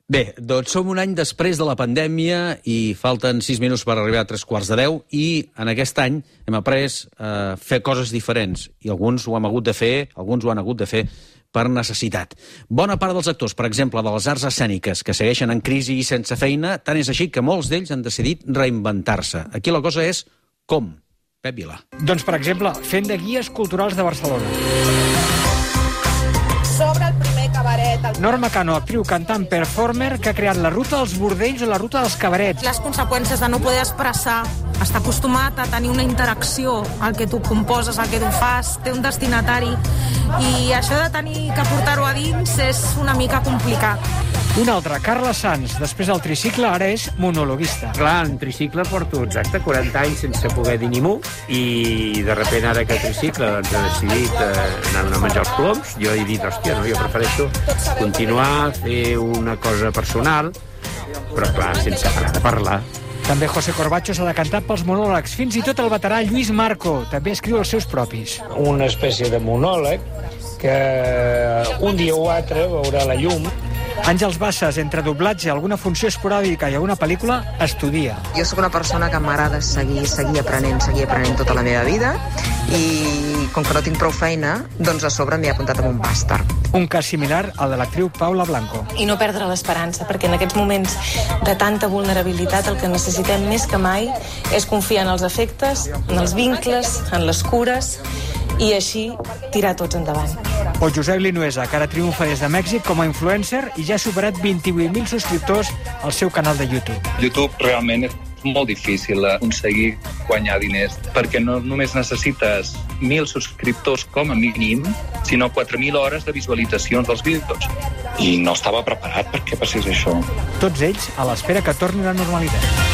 Bé, doncs som un any després de la pandèmia i falten 6 minuts per arribar a 9:45 i en aquest any hem après a fer coses diferents i alguns ho hem hagut de fer, alguns ho han hagut de fer per necessitat. Bona part dels actors, per exemple, de les arts escèniques, que segueixen en crisi i sense feina, tant és així que molts d'ells han decidit reinventar-se. Aquí la cosa és com? Pep Vilà. Doncs, per exemple, fent de guies culturals de Barcelona. Sobre el primer cabaret. Norma Cano, actriu, cantant, performer, que ha creat la ruta dels bordells o la ruta dels cabarets. Les conseqüències de no poder expressar, està acostumat a tenir una interacció, el que tu composes, el que tu fas, té un destinatari, i això de tenir que portar-ho a dins és una mica complicat. Un altre, Carla Sanz, després del tricicle, ara és monologuista. Clar, en tricicle porto exacte 40 anys sense poder dir ni mu, i de repente ara que tricicle doncs, he decidit anar a menjar els coloms. Jo he dit, hòstia, no, jo prefereixo continuar, fer una cosa personal, però clar, sense parar de parlar. També José Corbacho s'ha decantat pels monòlegs. Fins i tot el veterà Lluís Marco també escriu els seus propis. Una espècie de monòleg que un dia o altre veurà la llum. Àngels Bassas, entre doblatge, alguna funció esporàdica i alguna pel·lícula, estudia. Jo sóc una persona que m'agrada seguir aprenent tota la meva vida i com que no tinc prou feina, doncs a sobre m'he apuntat amb un màster. Un cas similar al de l'actriu Paula Blanco. I no perdre l'esperança, perquè en aquests moments de tanta vulnerabilitat el que necessitem més que mai és confiar en els afectes, en els vincles, en les cures i així tirar tots endavant. O Josep Linuesa, que ara triomfa des de Mèxic com a influencer i ja ha superat 28.000 subscriptors al seu canal de YouTube. YouTube realment és molt difícil aconseguir guanyar diners, perquè no només necessites 1.000 subscriptors com a mínim, sinó 4.000 hores de visualitzacions dels vídeos. I no estava preparat perquè passés això. Tots ells a l'espera que torni la normalitat.